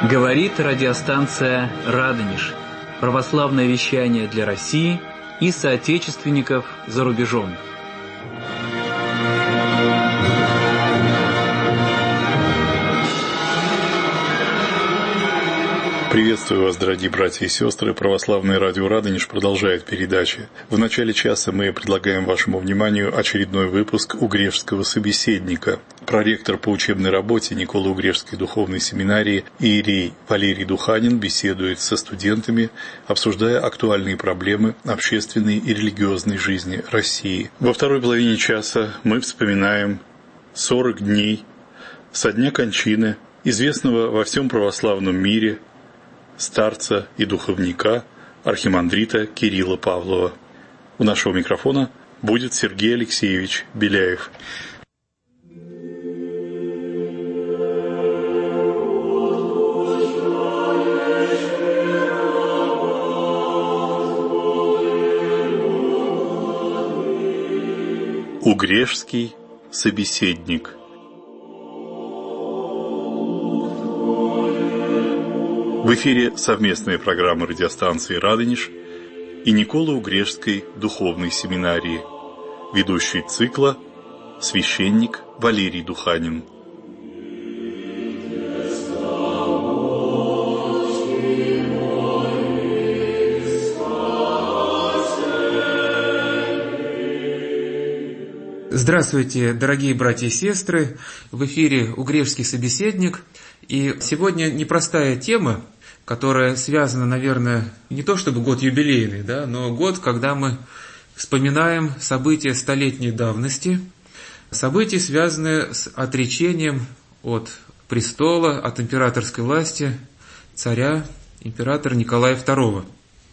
Говорит радиостанция «Радонеж». Православное вещание для России и соотечественников за рубежом. Приветствую вас, дорогие братья и сестры. Православное радио «Радонеж» продолжает передачи. В начале часа мы предлагаем вашему вниманию очередной выпуск Угрешского собеседника. Проректор по учебной работе Николо-Угрешской духовной семинарии иерей Валерий Духанин беседует со студентами, обсуждая актуальные проблемы общественной и религиозной жизни России. Во второй половине часа мы вспоминаем 40 дней со дня кончины известного во всем православном мире старца и духовника архимандрита Кирилла Павлова. У нашего микрофона будет Сергей Алексеевич Беляев. Угрешский собеседник. В эфире совместная программа радиостанции «Радонеж» и Николо-Угрешской духовной семинарии. Ведущий цикла – священник Валерий Духанин. Здравствуйте, дорогие братья и сестры! В эфире «Угрешский собеседник». И сегодня непростая тема, которая связана, наверное, не то чтобы год юбилейный, да, но год, когда мы вспоминаем события столетней давности, события, связанные с отречением от престола, от императорской власти царя, императора Николая II.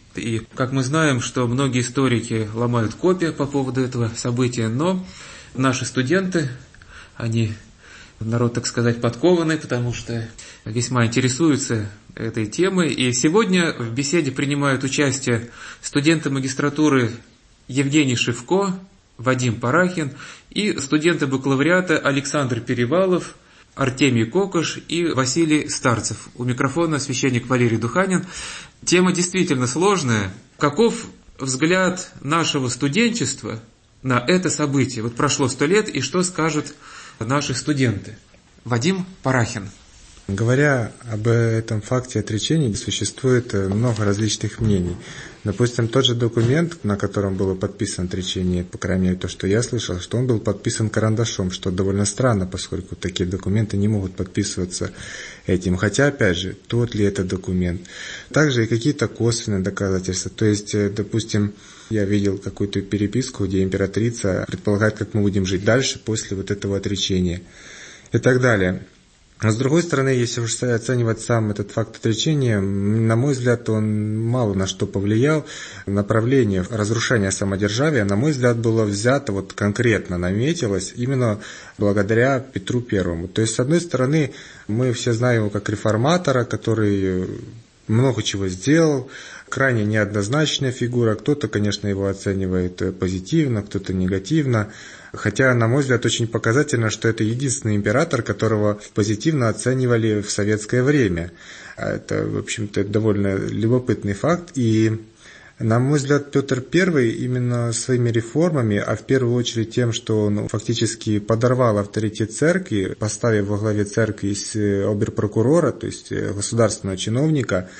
И как мы знаем, что многие историки ломают копья по поводу этого события, но наши студенты, они народ, так сказать, подкованный, потому что весьма интересуются этой темой. И сегодня в беседе принимают участие студенты магистратуры Евгений Шевко, Вадим Парахин и студенты бакалавриата Александр Перевалов, Артемий Кокош и Василий Старцев. У микрофона священник Валерий Духанин. Тема действительно сложная. Каков взгляд нашего студенчества на это событие? Вот прошло 100 лет, и что скажут наши студенты? Вадим Парахин. Говоря об этом факте отречения, существует много различных мнений. Допустим, тот же документ, на котором было подписано отречение, по крайней мере, то, что я слышал, что он был подписан карандашом, что довольно странно, поскольку такие документы не могут подписываться этим. Хотя, опять же, тот ли это документ. Также и какие-то косвенные доказательства. То есть, допустим, я видел какую-то переписку, где императрица предполагает, как мы будем жить дальше после вот этого отречения и так далее. Но с другой стороны, если уж оценивать сам этот факт отречения, на мой взгляд, он мало на что повлиял. Направление разрушения самодержавия, на мой взгляд, было взято, вот конкретно наметилось именно благодаря Петру Первому. То есть, с одной стороны, мы все знаем его как реформатора, который много чего сделал, крайне неоднозначная фигура. Кто-то, конечно, его оценивает позитивно, кто-то негативно. Хотя, на мой взгляд, очень показательно, что это единственный император, которого позитивно оценивали в советское время. Это, в общем-то, довольно любопытный факт. И, на мой взгляд, Петр I именно своими реформами, а в первую очередь тем, что он фактически подорвал авторитет церкви, поставив во главе церкви оберпрокурора, то есть государственного чиновника,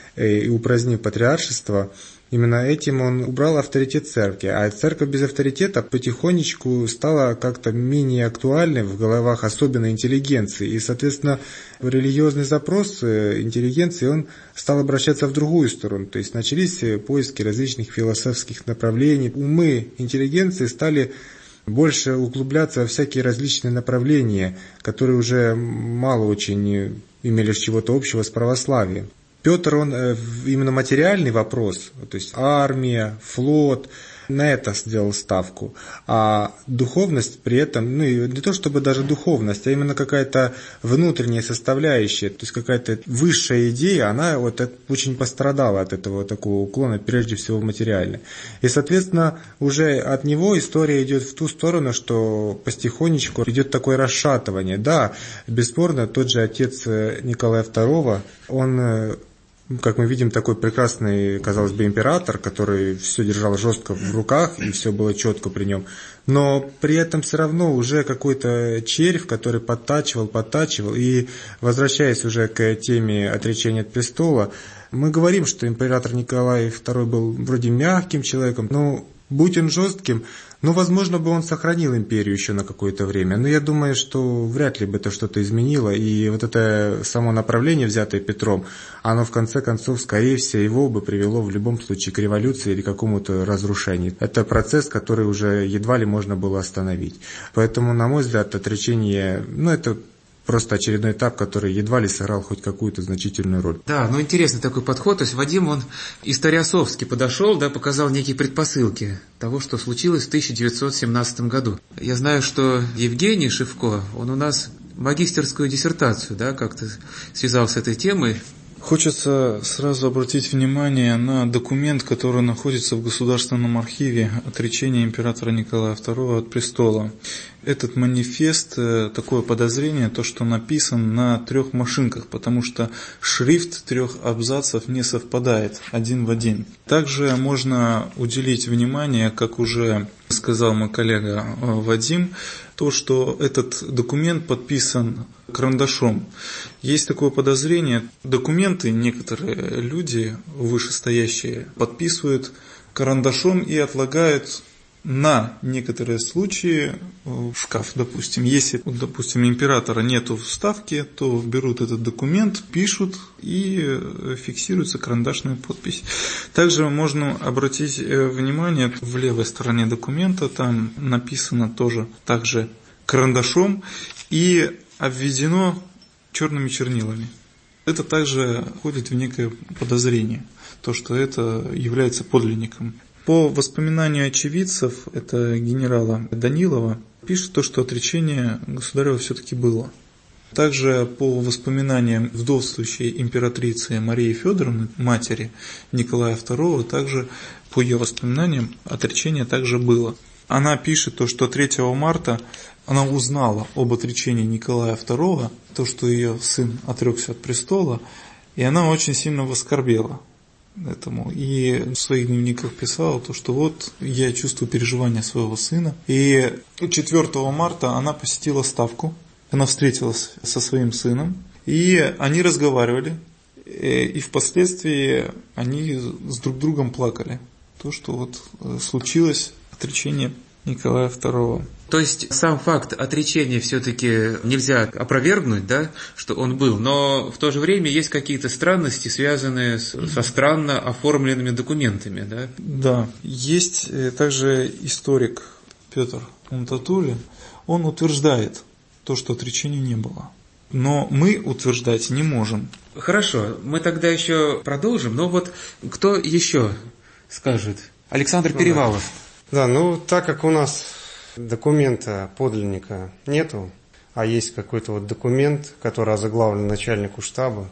и упразднив патриаршество, именно этим он убрал авторитет церкви. А церковь без авторитета потихонечку стала как-то менее актуальной в головах особенно интеллигенции. И, соответственно, религиозный запрос интеллигенции, он стал обращаться в другую сторону. То есть начались поиски различных философских направлений. Умы интеллигенции стали больше углубляться во всякие различные направления, которые уже мало очень имели чего-то общего с православием. Петр, он именно материальный вопрос, то есть армия, флот, на это сделал ставку. А духовность при этом, не то чтобы даже духовность, а именно какая-то внутренняя составляющая, то есть какая-то высшая идея, она очень пострадала от этого такого уклона, прежде всего материальный. И, соответственно, уже от него история идет в ту сторону, что потихонечку идет такое расшатывание. Да, бесспорно, тот же отец Николая II, он, как мы видим, такой прекрасный, казалось бы, император, который все держал жестко в руках, и все было четко при нем. Но при этом все равно уже какой-то червь, который подтачивал, и, возвращаясь уже к теме отречения от престола, мы говорим, что император Николай II был вроде мягким человеком, но будь он жестким, возможно бы он сохранил империю еще на какое-то время. Но я думаю, что вряд ли бы это что-то изменило. И вот это само направление, взятое Петром, оно в конце концов, скорее всего, бы привело в любом случае к революции или к какому-то разрушению. Это процесс, который уже едва ли можно было остановить. Поэтому, на мой взгляд, отречение, это просто очередной этап, который едва ли сыграл хоть какую-то значительную роль. Да, интересный такой подход. То есть Вадим, он историосовски подошел, показал некие предпосылки того, что случилось в 1917 году. Я знаю, что Евгений Шивко, он у нас магистерскую диссертацию, как-то связал с этой темой. Хочется сразу обратить внимание на документ, который находится в Государственном архиве отречения императора Николая II от престола. Этот манифест, такое подозрение, то, что написан на 3 машинках, потому что шрифт 3 абзацев не совпадает один в один. Также можно уделить внимание, как уже сказал мой коллега Вадим, то, что этот документ подписан карандашом. Есть такое подозрение, документы некоторые люди, вышестоящие, подписывают карандашом и отлагают на некоторые случаи в шкаф, допустим. Если, допустим, императора нету в ставке, то берут этот документ, пишут и фиксируется карандашная подпись. Также можно обратить внимание, в левой стороне документа там написано тоже также карандашом и обведено черными чернилами. Это также входит в некое подозрение, то, что это является подлинником. По воспоминанию очевидцев, это генерала Данилова, пишет то, что отречение государева все-таки было. Также по воспоминаниям вдовствующей императрицы Марии Федоровны, матери Николая II, также по ее воспоминаниям отречение также было. Она пишет то, что 3 марта она узнала об отречении Николая II, то, что ее сын отрекся от престола, и она очень сильно воскорбела этому. И в своих дневниках писала то, что я чувствую переживания своего сына. И 4 марта она посетила ставку, она встретилась со своим сыном, и они разговаривали, и впоследствии они с друг другом плакали. То, что случилось отречение Николая II. То есть сам факт отречения все-таки нельзя опровергнуть, что он был, но в то же время есть какие-то странности, связанные со странно оформленными документами, да? Да, есть также историк Петр Умтатуллин, он утверждает то, что отречения не было. Но мы утверждать не можем. Хорошо, мы тогда еще продолжим, но кто еще скажет? Александр Перевалов. Да, так как у нас документа подлинника нету, а есть какой-то документ, который озаглавлен начальнику штаба,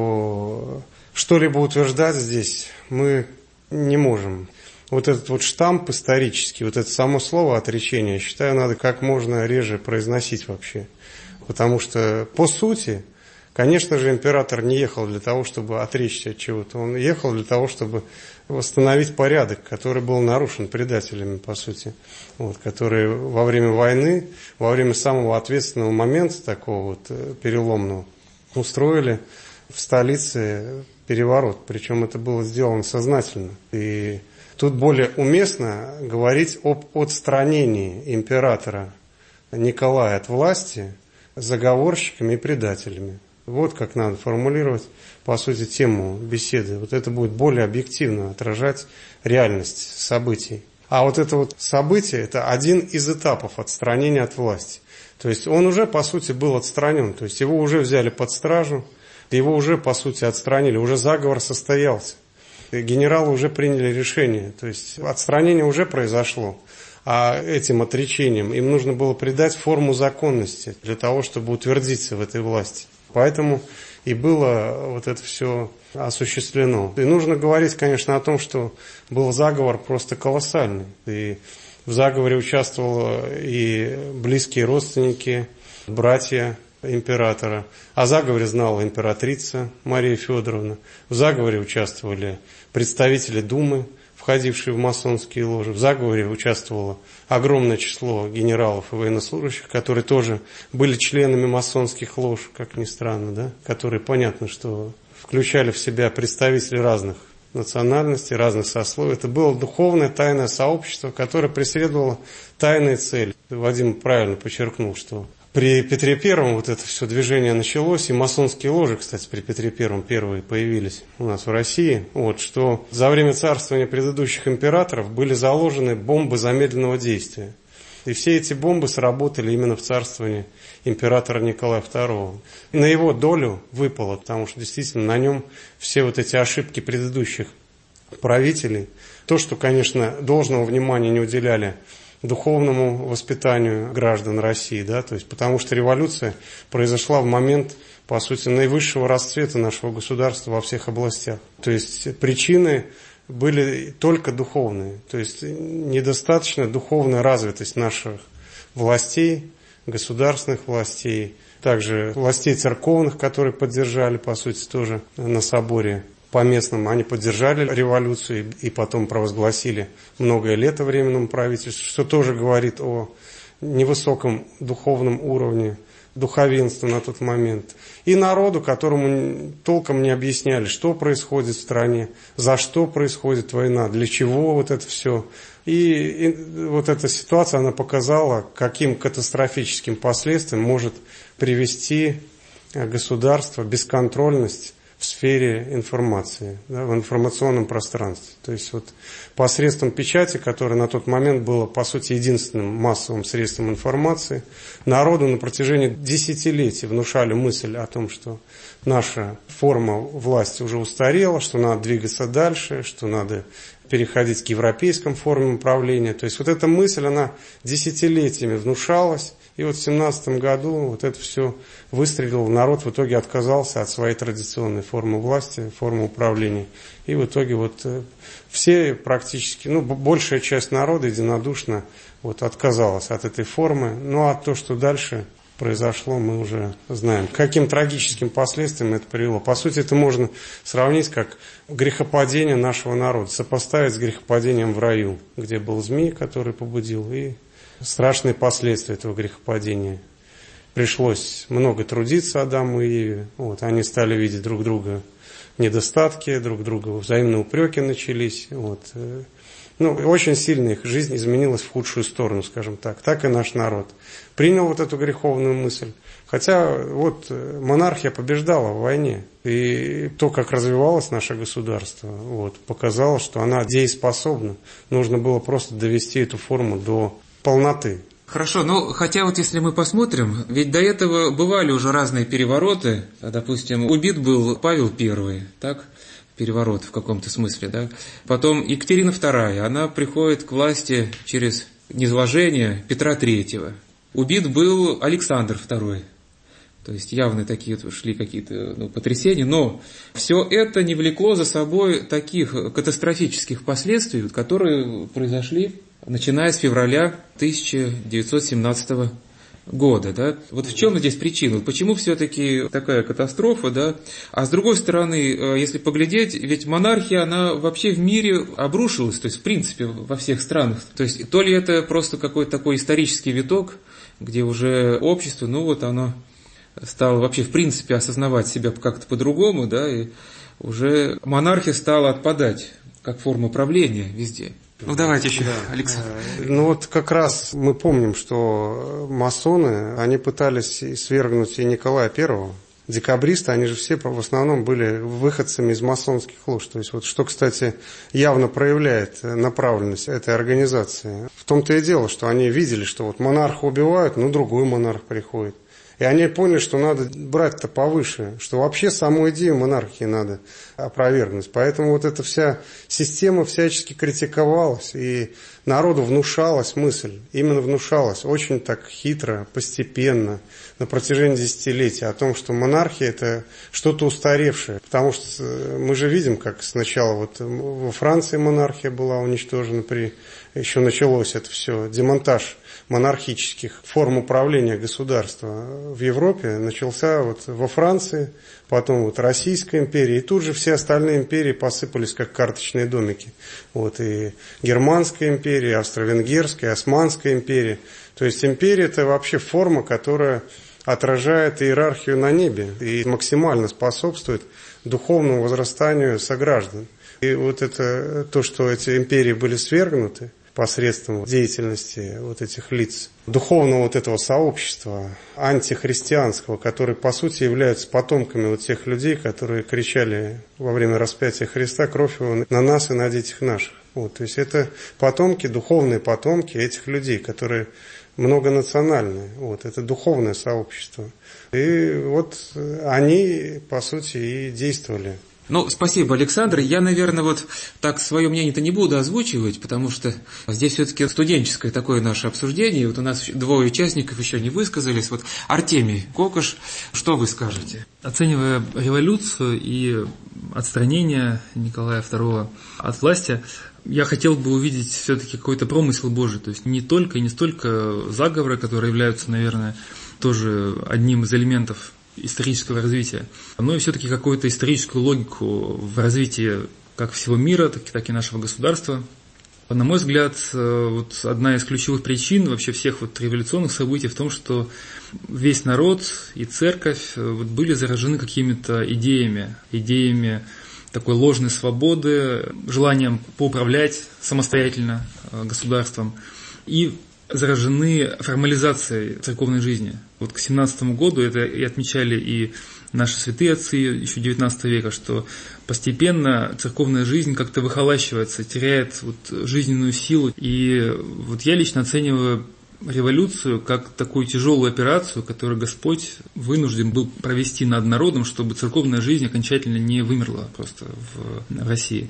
то что-либо утверждать здесь мы не можем. Этот штамп исторический, это само слово отречение, я считаю, надо как можно реже произносить вообще. Потому что, по сути, конечно же, император не ехал для того, чтобы отречься от чего-то. Он ехал для того, чтобы восстановить порядок, который был нарушен предателями, по сути. Которые во время войны, во время самого ответственного момента, такого переломного, устроили в столице переворот. Причем это было сделано сознательно. И тут более уместно говорить об отстранении императора Николая от власти заговорщиками и предателями. Как надо формулировать, по сути, тему беседы. Это будет более объективно отражать реальность событий. А это событие – это один из этапов отстранения от власти. То есть он уже, по сути, был отстранен. То есть его уже взяли под стражу, его уже, по сути, отстранили, уже заговор состоялся. генералы уже приняли решение, то есть отстранение уже произошло. А этим отречением им нужно было придать форму законности для того, чтобы утвердиться в этой власти. Поэтому и было вот это все осуществлено. И нужно говорить, конечно, о том, что был заговор просто колоссальный. И в заговоре участвовали и близкие родственники, братья императора. О заговоре знала императрица Мария Федоровна. В заговоре участвовали представители Думы, входившие в масонские ложи. В заговоре участвовало огромное число генералов и военнослужащих, которые тоже были членами масонских лож, как ни странно, да? Которые, понятно, что включали в себя представителей разных национальностей, разных сословий. Это было духовное тайное сообщество, которое преследовало тайные цели. Вадим правильно подчеркнул, что при Петре Первом вот это все движение началось, и масонские ложи, кстати, при Петре Первом первые появились у нас в России, вот, что за время царствования предыдущих императоров были заложены бомбы замедленного действия. И все эти бомбы сработали именно в царствовании императора Николая II. И на его долю выпало, потому что действительно на нем все вот эти ошибки предыдущих правителей, то, что, конечно, должного внимания не уделяли духовному воспитанию граждан России, да, то есть потому что революция произошла в момент, по сути, наивысшего расцвета нашего государства во всех областях. То есть причины были только духовные, то есть недостаточно духовная развитость наших властей, государственных властей, также властей церковных, которые поддержали, по сути, тоже на соборе поместном, они поддержали революцию и потом провозгласили многое лето временному правительству, что тоже говорит о невысоком духовном уровне духовенства на тот момент. И народу, которому толком не объясняли, что происходит в стране, за что происходит война, для чего вот это все. И вот эта ситуация, она показала, каким катастрофическим последствиям может привести государство бесконтрольность в сфере информации, да, в информационном пространстве. То есть вот посредством печати, которая на тот момент была, по сути, единственным массовым средством информации, народу на протяжении десятилетий внушали мысль о том, что наша форма власти уже устарела, что надо двигаться дальше, что надо переходить к европейским формам управления. То есть вот эта мысль, она десятилетиями внушалась. И вот в 1917 году вот это все выстрелило, народ в итоге отказался от своей традиционной формы власти, формы управления. И в итоге вот все практически, большая часть народа единодушно вот отказалась от этой формы. Ну а то, что дальше произошло, мы уже знаем. К каким трагическим последствиям это привело. По сути, это можно сравнить как грехопадение нашего народа, сопоставить с грехопадением в раю, где был змей, который побудил, и страшные последствия этого грехопадения. Пришлось много трудиться Адаму и Еве. Вот, они стали видеть друг друга недостатки, друг друга взаимные упреки начались. Вот. Очень сильно их жизнь изменилась в худшую сторону, скажем так. Так и наш народ принял вот эту греховную мысль. Хотя вот монархия побеждала в войне. И то, как развивалось наше государство, вот, показало, что она дееспособна. Нужно было просто довести эту форму до полноты. Хорошо, хотя вот если мы посмотрим, ведь до этого бывали уже разные перевороты. Допустим, убит был Павел I, так? Переворот в каком-то смысле, да? Потом Екатерина II, она приходит к власти через низвержение Петра III. Убит был Александр II. То есть явно такие шли какие-то потрясения, но все это не влекло за собой таких катастрофических последствий, которые произошли, начиная с февраля 1917 года. Да? Вот в чем здесь причина? Почему все-таки такая катастрофа? Да? А с другой стороны, если поглядеть, ведь монархия, она вообще в мире обрушилась, то есть в принципе во всех странах. То есть то ли это просто какой-то такой исторический виток, где уже общество, оно стало вообще в принципе осознавать себя как-то по-другому, да, и уже монархия стала отпадать как форма правления везде. Давайте еще, Александр. Как раз мы помним, что масоны, они пытались свергнуть и Николая I. Декабристы, они же все в основном были выходцами из масонских лож. То есть что, кстати, явно проявляет направленность этой организации. В том-то и дело, что они видели, что монарха убивают, другой монарх приходит. И они поняли, что надо брать-то повыше, что вообще саму идею монархии надо опровергнуть. Поэтому вот эта вся система всячески критиковалась, и народу внушалась мысль, именно внушалась, очень так хитро, постепенно, на протяжении десятилетий, о том, что монархия – это что-то устаревшее. Потому что мы же видим, как сначала вот во Франции монархия была уничтожена, еще началось это все, демонтаж монархических форм управления государства в Европе начался вот во Франции, потом вот Российская империя, и тут же все остальные империи посыпались как карточные домики. Вот и Германская империя, и Австро-Венгерская, и Османская империя. То есть империя – это вообще форма, которая отражает иерархию на небе и максимально способствует духовному возрастанию сограждан. И вот это то, что эти империи были свергнуты посредством деятельности вот этих лиц, духовного вот этого сообщества антихристианского, которые по сути являются потомками вот тех людей, которые кричали во время распятия Христа: кровь его на нас и на детях наших. Вот, то есть это потомки, духовные потомки этих людей, которые многонациональные. Вот, это духовное сообщество. И вот они, по сути, и действовали. Ну, спасибо, Александр. Я, наверное, вот так свое мнение-то не буду озвучивать, потому что здесь все-таки студенческое такое наше обсуждение. Вот у нас двое участников еще не высказались. Вот Артемий Кокош, что вы скажете? Оценивая революцию и отстранение Николая II от власти, я хотел бы увидеть все-таки какой-то промысел Божий. То есть не только и не столько заговоры, которые являются, наверное, тоже одним из элементов исторического развития, но и все-таки какую-то историческую логику в развитии как всего мира, так и нашего государства. На мой взгляд, вот одна из ключевых причин вообще всех вот революционных событий в том, что весь народ и церковь вот были заражены какими-то идеями такой ложной свободы, желанием поуправлять самостоятельно государством и заражены формализацией церковной жизни. Вот к 17 году это и отмечали и наши святые отцы еще 19 века, что постепенно церковная жизнь как-то выхолащивается, теряет вот жизненную силу. И вот я лично оцениваю революцию как такую тяжелую операцию, которую Господь вынужден был провести над народом, чтобы церковная жизнь окончательно не вымерла просто в России.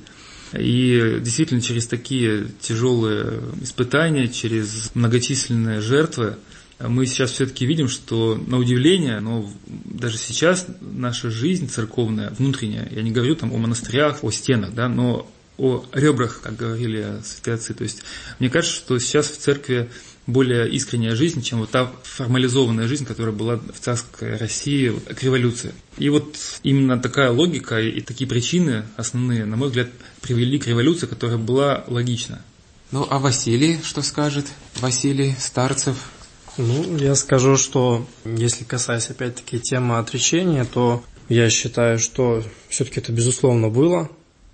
И действительно через такие тяжелые испытания, через многочисленные жертвы мы сейчас все-таки видим, что на удивление, но даже сейчас наша жизнь церковная, внутренняя, я не говорю там о монастырях, о стенах, да, но о ребрах, как говорили святые отцы. То есть мне кажется, что сейчас в церкви более искренняя жизнь, чем вот та формализованная жизнь, которая была в царской России к революции. И вот именно такая логика и такие причины основные, на мой взгляд, привели к революции, которая была логична. Ну, а Василий что скажет? Василий Старцев. Ну, я скажу, что если касаясь опять-таки темы отречения, то я считаю, что все-таки это безусловно было.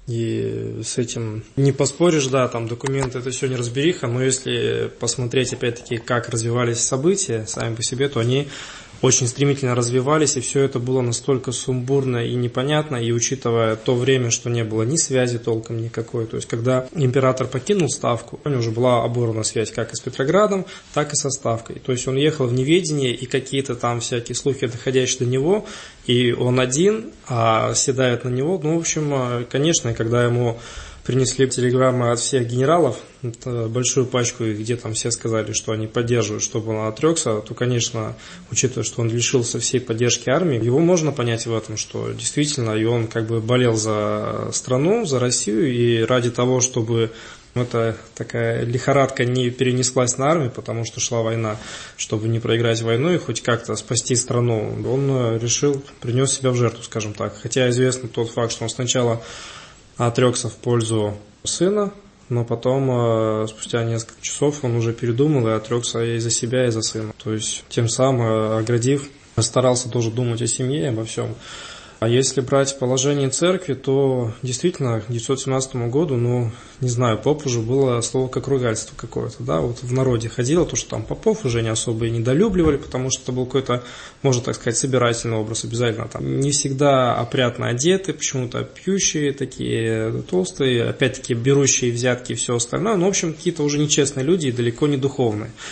И с этим не поспоришь, да, там документы, это все неразбериха, но если посмотреть опять-таки, как развивались события сами по себе, то они очень стремительно развивались, и все это было настолько сумбурно и непонятно, и учитывая то время, что не было ни связи толком никакой, то есть когда император покинул Ставку, у него уже была оборвана связь как и с Петроградом, так и со Ставкой, то есть он ехал в неведении, и какие-то там всякие слухи, доходящие до него, и он один, а седает на него, ну, в общем, конечно, когда ему принесли телеграммы от всех генералов, большую пачку, где там все сказали, что они поддерживают, чтобы он отрекся, то, конечно, учитывая, что он лишился всей поддержки армии, его можно понять в этом, что действительно, и он как бы болел за страну, за Россию, и ради того, чтобы эта такая лихорадка не перенеслась на армию, потому что шла война, чтобы не проиграть войну и хоть как-то спасти страну, он решил, принес себя в жертву, скажем так. Хотя известно тот факт, что он сначала отрекся в пользу сына, но потом, спустя несколько часов, он уже передумал и отрекся и за себя, и за сына. То есть, тем самым оградив, старался тоже думать о семье и обо всем. А если брать положение церкви, то действительно к 1917 году, ну, не знаю, поп уже было слово как ругательство какое-то, да, вот в народе ходило, то, что там попов уже не особо и недолюбливали, потому что это был какой-то, можно так сказать, собирательный образ обязательно, там, не всегда опрятно одеты, почему-то пьющие такие, толстые, опять-таки берущие взятки и все остальное, ну, в общем, какие-то уже нечестные люди и далеко не духовные.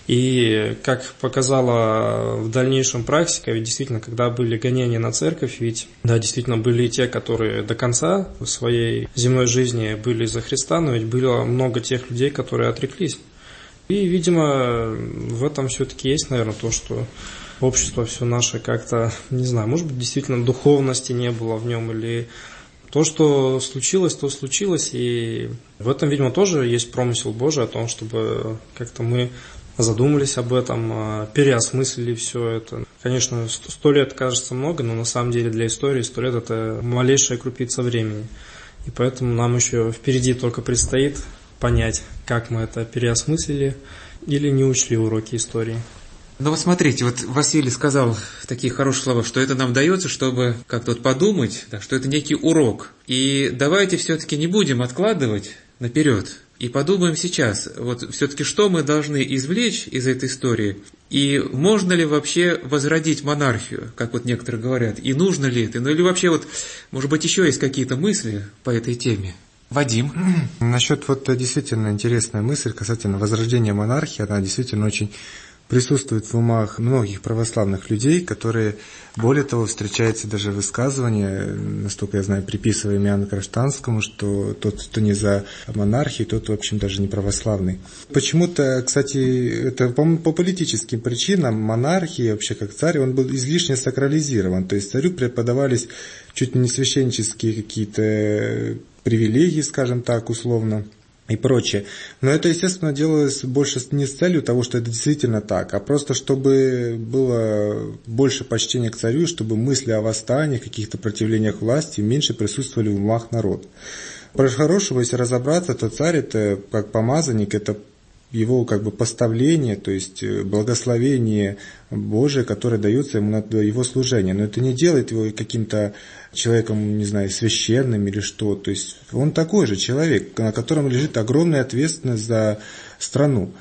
И, как показала в дальнейшем практика, ведь действительно, когда были гонения на церковь, ведь, да, действительно были и те, которые до конца своей земной жизни были за Христа, но ведь было много тех людей, которые отреклись. И, видимо, в этом все-таки есть, наверное, то, что общество все наше как-то, не знаю, может быть, действительно духовности не было в нем, или то, что случилось, то случилось. И в этом, видимо, тоже есть промысел Божий о том, чтобы как-то мы задумались об этом, переосмыслили все это. Конечно, 100 лет кажется много, но на самом деле для истории 100 лет – это малейшая крупица времени. И поэтому нам еще впереди только предстоит понять, как мы это переосмыслили или не учли уроки истории. Ну вот смотрите, вот Василий сказал такие хорошие слова, что это нам дается, чтобы как-то вот подумать, да, что это некий урок. И давайте все-таки не будем откладывать наперед и подумаем сейчас, вот все-таки что мы должны извлечь из этой истории, и можно ли вообще возродить монархию, как вот некоторые говорят, и нужно ли это, ну или вообще вот, может быть, еще есть какие-то мысли по этой теме? Вадим. Насчет вот действительно интересная мысль касательно возрождения монархии, она действительно очень присутствует в умах многих православных людей, которые, более того, встречаются даже высказывания, насколько я знаю, приписываемые Иоанну Кронштадтскому, что тот, кто не за монархию, тот, в общем, даже не православный. Почему-то, кстати, это по политическим причинам монархия, вообще как царь, он был излишне сакрализирован, то есть царю преподавались чуть ли не священнические какие-то привилегии, скажем так, условно, и прочее. Но это, естественно, делалось больше не с целью того, что это действительно так, а просто чтобы было больше почтения к царю, чтобы мысли о восстаниях, каких-то противлениях власти меньше присутствовали в умах народа. По-хорошему, если разобраться, то царь это как помазанник, это его как бы поставление, то есть благословение Божие, которое дается ему на его служение. Но это не делает его каким-то человеком, не знаю, священным или что. То есть он такой же человек, на котором лежит огромная ответственность за страну.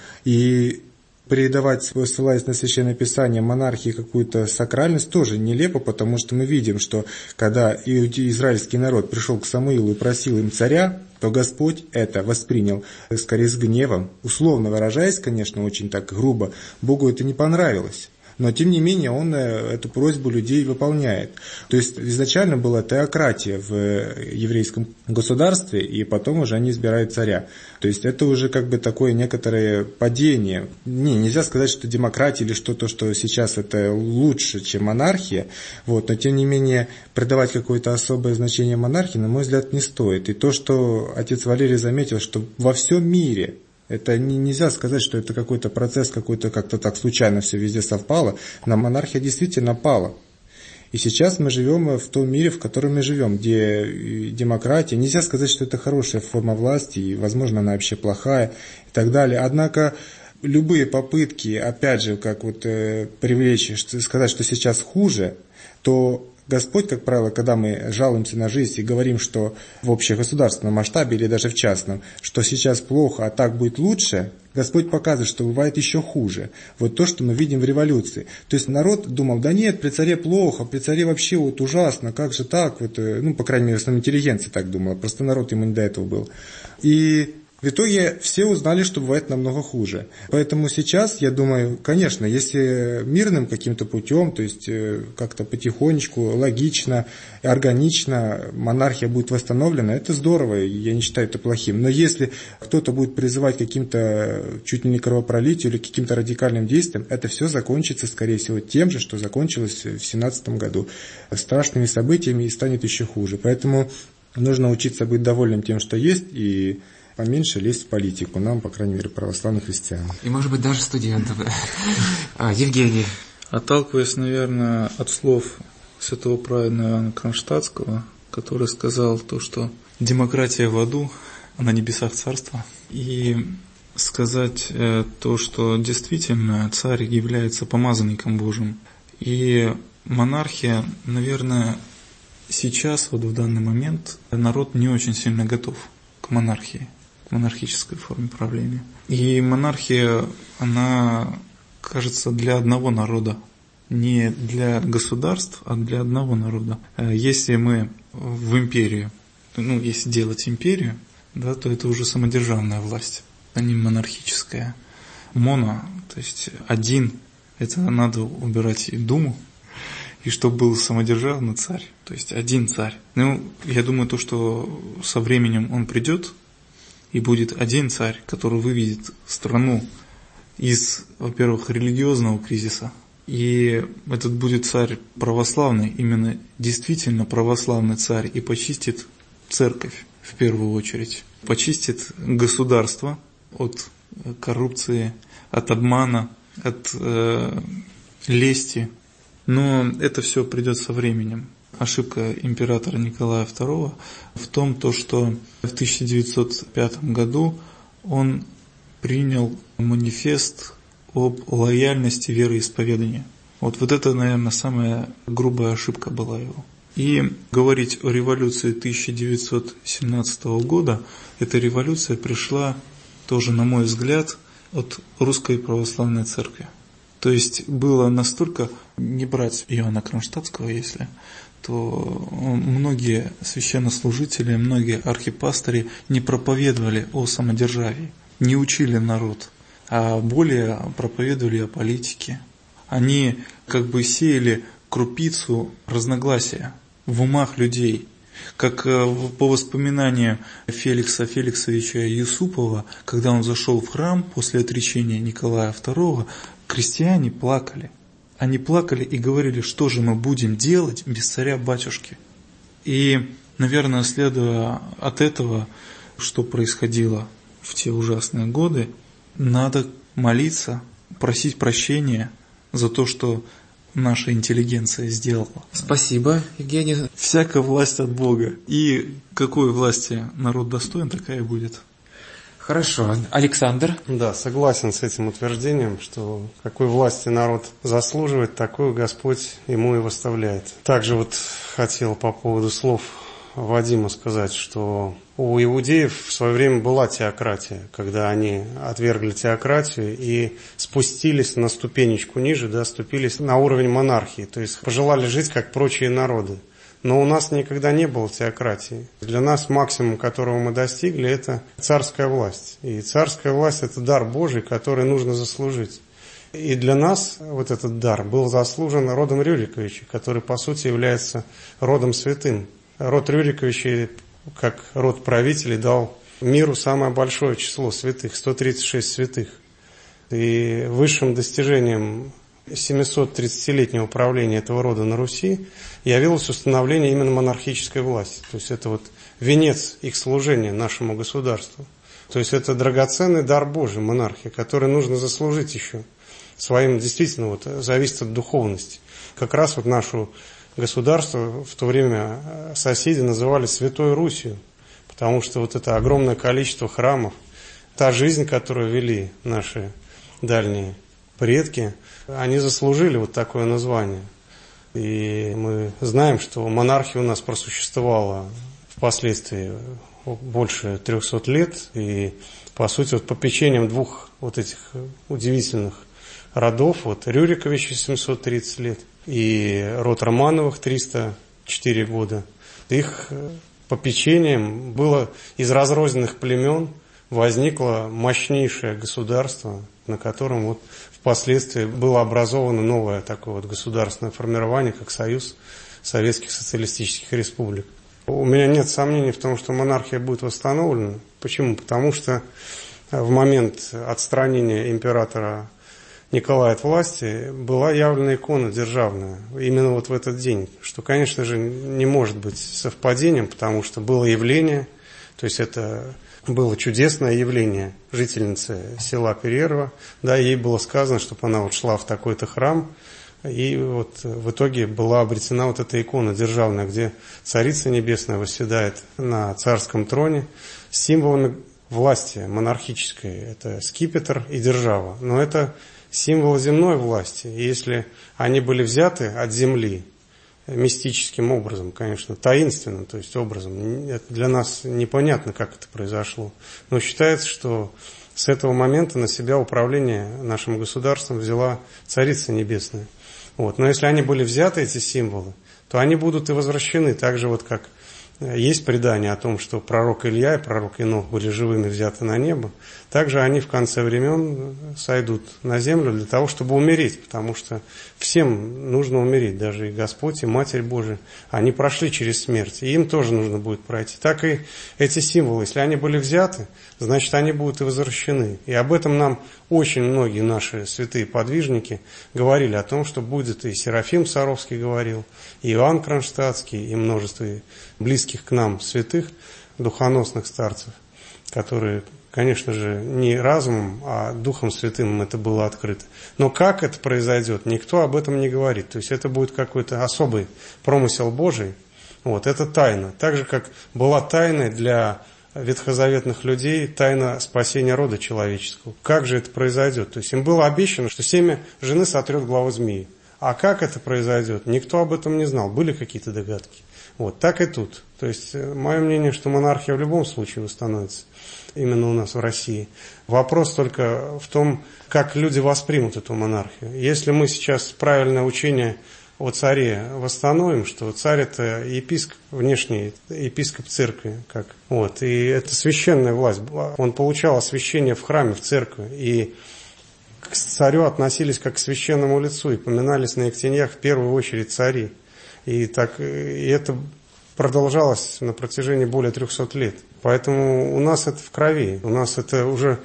И передавать, ссылаясь на Священное Писание, монархии какую-то сакральность тоже нелепо, потому что мы видим, что когда израильский народ пришел к Самуилу и просил им царя, то Господь это воспринял скорее с гневом. Условно выражаясь, конечно, очень так грубо, Богу это не понравилось. Но, тем не менее, он эту просьбу людей выполняет. То есть, изначально была теократия в еврейском государстве, и потом уже они избирают царя. То есть, это уже как бы такое некоторое падение. Нельзя сказать, что демократия или что-то, что сейчас это лучше, чем монархия. Вот, но, тем не менее, придавать какое-то особое значение монархии, на мой взгляд, не стоит. И то, что отец Валерий заметил, что во всем мире... Это нельзя сказать, что это какой-то процесс, какой-то как-то так случайно все везде совпало. Но монархия действительно пала. И сейчас мы живем в том мире, в котором мы живем, где демократия. Нельзя сказать, что это хорошая форма власти, и, возможно, она вообще плохая и так далее. Однако любые попытки, опять же, как вот привлечь, сказать, что сейчас хуже, то... Господь, как правило, когда мы жалуемся на жизнь и говорим, что в общегосударственном масштабе или даже в частном, что сейчас плохо, а так будет лучше, Господь показывает, что бывает еще хуже. Вот то, что мы видим в революции. То есть народ думал, да нет, при царе плохо, при царе вообще вот ужасно, как же так? Вот, по крайней мере, основная интеллигенция так думала, просто народ ему не до этого был. И... В итоге все узнали, что бывает намного хуже. Поэтому сейчас, я думаю, конечно, если мирным каким-то путем, то есть как-то потихонечку, логично, органично монархия будет восстановлена, это здорово, я не считаю это плохим. Но если кто-то будет призывать к каким-то чуть ли не кровопролитию или каким-то радикальным действиям, это все закончится, скорее всего, тем же, что закончилось в 2017 году. Страшными событиями и станет еще хуже. Поэтому нужно учиться быть довольным тем, что есть, и поменьше лезть в политику, нам, по крайней мере, православных христиан. И, может быть, даже студентов. Евгений. Отталкиваясь, наверное, от слов святого праведного Иоанна Кронштадтского, который сказал то, что демократия в аду, а на небесах царство, и сказать то, что действительно царь является помазанником Божьим. И монархия, наверное, сейчас, вот в данный момент, народ не очень сильно готов к монархии, к монархической форме правления. И монархия, она, кажется, для одного народа, не для государств, а для одного народа. Если мы в империю, если делать империю, да, то это уже самодержавная власть, а не монархическая. моно, то есть один, это надо убирать и думу, и чтобы был самодержавный царь, то есть один царь. Ну, я думаю, то, что со временем он придет, и будет один царь, который выведет страну из, во-первых, религиозного кризиса, и этот будет царь православный, именно действительно православный царь, и почистит церковь в первую очередь, почистит государство от коррупции, от обмана, от лести. Но это все придет со временем. Ошибка императора Николая II в том, что в 1905 году он принял манифест об лояльности вероисповедания. Вот это, наверное, самая грубая ошибка была его. И говорить о революции 1917 года, эта революция пришла тоже, на мой взгляд, от Русской Православной Церкви. То есть было настолько, не брать Иоанна Кронштадтского, если, то многие священнослужители, многие архипастыри не проповедовали о самодержавии, не учили народ, а более проповедовали о политике. Они сеяли крупицу разногласия в умах людей. Как по воспоминанию Феликса Феликсовича Юсупова, когда он зашел в храм после отречения Николая II, крестьяне плакали. Они плакали и говорили, что же мы будем делать без царя-батюшки. И, наверное, следуя от этого, что происходило в те ужасные годы, надо молиться, просить прощения за то, что наша интеллигенция сделала. Спасибо, Евгений. Всякая власть от Бога. И какой власти народ достоин, такая будет. Хорошо. Александр? Да, согласен с этим утверждением, что какой власти народ заслуживает, такую Господь ему и выставляет. Также хотел по поводу слов Вадима сказать, что у иудеев в свое время была теократия, когда они отвергли теократию и спустились на ступенечку ниже, ступились на уровень монархии, то есть пожелали жить как прочие народы. Но у нас никогда не было теократии. Для нас максимум, которого мы достигли, это царская власть. И царская власть – это дар Божий, который нужно заслужить. И для нас этот дар был заслужен родом Рюриковичей, который, по сути, является родом святым. Род Рюриковичей, как род правителей, дал миру самое большое число святых – 136 святых. И высшим достижением 730-летнего правления этого рода на Руси явилось установление именно монархической власти. То есть это венец их служения нашему государству. То есть это драгоценный дар Божий, монархия, который нужно заслужить еще своим, действительно, зависит от духовности. Как раз наше государство в то время соседи называли Святой Русью, потому что это огромное количество храмов, та жизнь, которую вели наши дальние предки, они заслужили такое название. И мы знаем, что монархия у нас просуществовала впоследствии больше 300 лет, и, по сути, попечением двух этих удивительных родов, Рюриковичей 730 лет и род Романовых 304 года, их попечением было из разрозненных племен возникло мощнейшее государство, на котором впоследствии было образовано новое такое государственное формирование, как Союз Советских Социалистических Республик. У меня нет сомнений в том, что монархия будет восстановлена. Почему? Потому что в момент отстранения императора Николая от власти была явлена икона державная, именно в этот день, что, конечно же, не может быть совпадением, потому что было явление, то есть это было чудесное явление жительницы села Перерва, ей было сказано, чтобы она шла в такой-то храм, и в итоге была обретена эта икона державная, где Царица Небесная восседает на царском троне с символами власти монархической, это скипетр и держава, но это символы земной власти, и если они были взяты от земли мистическим образом, конечно, таинственным, то есть образом, это для нас непонятно, как это произошло, но считается, что с этого момента на себя управление нашим государством взяла Царица Небесная. Но если они были взяты, эти символы, то они будут и возвращены, так же как есть предание о том, что пророк Илья и пророк Енох были живыми взяты на небо, также они в конце времен сойдут на землю для того, чтобы умереть, потому что всем нужно умереть, даже и Господь, и Матерь Божия, они прошли через смерть, и им тоже нужно будет пройти. Так и эти символы, если они были взяты, значит, они будут и возвращены. И об этом нам очень многие наши святые подвижники говорили, о том, что будет, и Серафим Саровский говорил, и Иоанн Кронштадтский, и множество близких к нам святых, духоносных старцев, которые, конечно же, не разумом, а Духом Святым им это было открыто. Но как это произойдет, никто об этом не говорит. То есть это будет какой-то особый промысел Божий. Вот, это тайна. Так же, как была тайной для ветхозаветных людей тайна спасения рода человеческого. Как же это произойдет? То есть им было обещано, что семя жены сотрет главу змеи. А как это произойдет? Никто об этом не знал. Были какие-то догадки. Вот, так и тут. То есть, мое мнение, что монархия в любом случае восстановится. Именно у нас в России. Вопрос только в том, как люди воспримут эту монархию. Если мы сейчас правильное учение о царе восстановим, что царь это епископ, внешний епископ церкви, как вот, и это священная власть. Он получал освящение в храме, в церкви, и к царю относились как к священному лицу, и поминались на Ектеньях в первую очередь цари. И это продолжалось на протяжении более 300 лет. Поэтому у нас это в крови, у нас это уже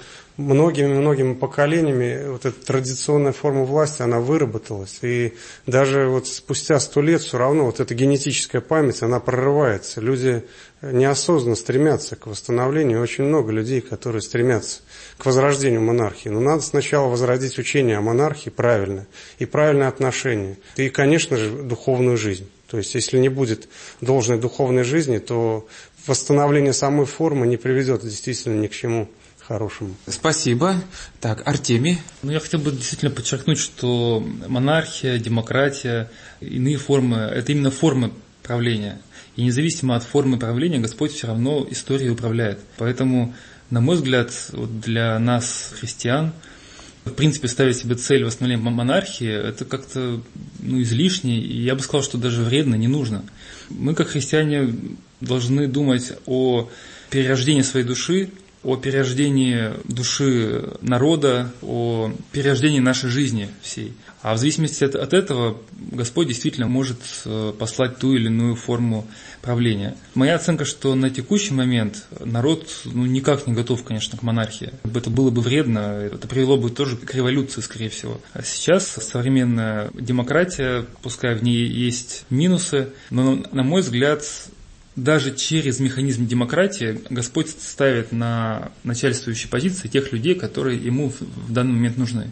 многими поколениями, вот эта традиционная форма власти, она выработалась. И даже вот спустя 100 лет все равно вот эта генетическая память, она прорывается. Люди неосознанно стремятся к восстановлению. Очень много людей, которые стремятся к возрождению монархии. Но надо сначала возродить учение о монархии правильно, и правильное отношение. И, конечно же, духовную жизнь. То есть, если не будет должной духовной жизни, то восстановление самой формы не приведет действительно ни к чему хорошему. Спасибо. Так, Артемий. Я хотел бы действительно подчеркнуть, что монархия, демократия, иные формы – это именно формы правления. И независимо от формы правления, Господь все равно историей управляет. Поэтому, на мой взгляд, для нас, христиан, в принципе, ставить себе цель восстановления монархии, это как-то излишне, и я бы сказал, что даже вредно, не нужно. Мы, как христиане, должны думать о перерождении своей души, о перерождении души народа, о перерождении нашей жизни всей. А в зависимости от этого Господь действительно может послать ту или иную форму правления. Моя оценка, что на текущий момент народ никак не готов, конечно, к монархии. Это было бы вредно, это привело бы тоже к революции, скорее всего. А сейчас современная демократия, пускай в ней есть минусы, но, на мой взгляд, даже через механизм демократии Господь ставит на начальствующие позиции тех людей, которые ему в данный момент нужны.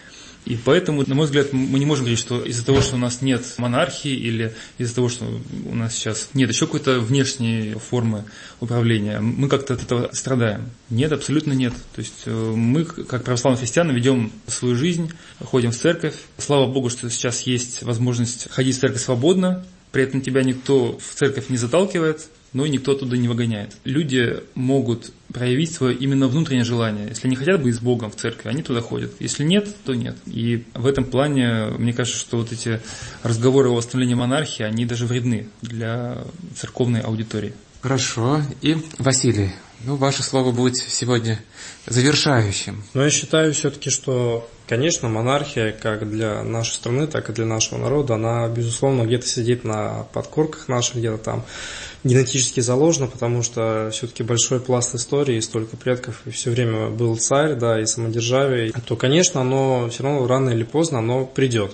И поэтому, на мой взгляд, мы не можем говорить, что из-за того, что у нас нет монархии, или из-за того, что у нас сейчас нет еще какой-то внешней формы управления, мы как-то от этого страдаем. Нет, абсолютно нет. То есть мы, как православные христиане, ведем свою жизнь, ходим в церковь. Слава Богу, что сейчас есть возможность ходить в церковь свободно, при этом тебя никто в церковь не заталкивает, но и никто оттуда не выгоняет. Люди могут проявить свое именно внутреннее желание. Если они хотят быть с Богом в церкви, они туда ходят. Если нет, то нет. И в этом плане, мне кажется, что вот эти разговоры о восстановлении монархии, они даже вредны для церковной аудитории. Хорошо. И Василий, ваше слово будет сегодня завершающим. Но я считаю все-таки, что, конечно, монархия как для нашей страны, так и для нашего народа, она, безусловно, где-то сидит на подкорках наших, где-то там генетически заложено, потому что все-таки большой пласт истории, столько предков, и все время был царь, да, и самодержавие, то, конечно, оно все равно рано или поздно оно придет.